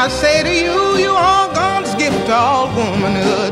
I say to you, you all gone skipped all womanhood.